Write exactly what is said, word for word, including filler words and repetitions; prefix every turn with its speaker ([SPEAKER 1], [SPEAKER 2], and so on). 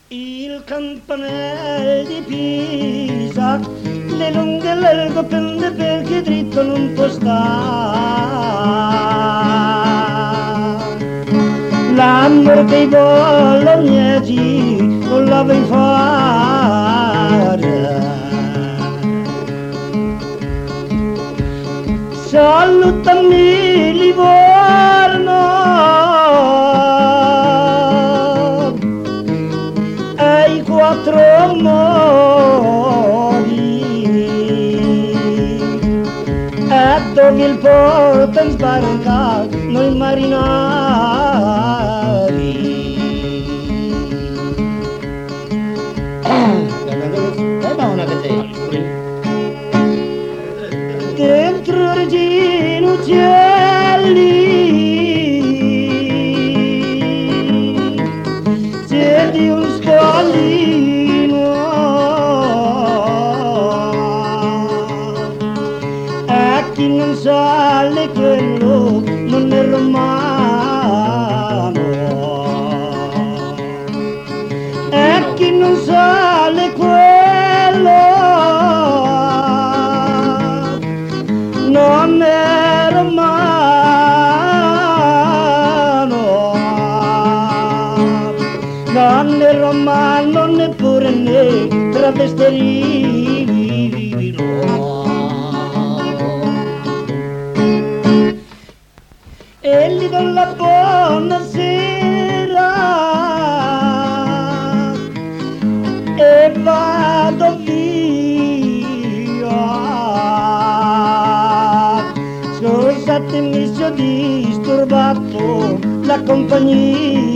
[SPEAKER 1] Il campanello di Pisa, le lunghe largo pende perché dritto non può stare. L'amore dei bolognesi non la vuoi fare. Salutami Livorno e i quattro modi e dove il porto in sbarca noi marinari. Dentro Regino Uccelli c'è di un scollino e chi non sale quello non è romano e chi non sale quello non è romano, non è romano neppure ne travestirino. E gli do la buonasera e vado via. Scusatemi se ho disturbato la compagnia.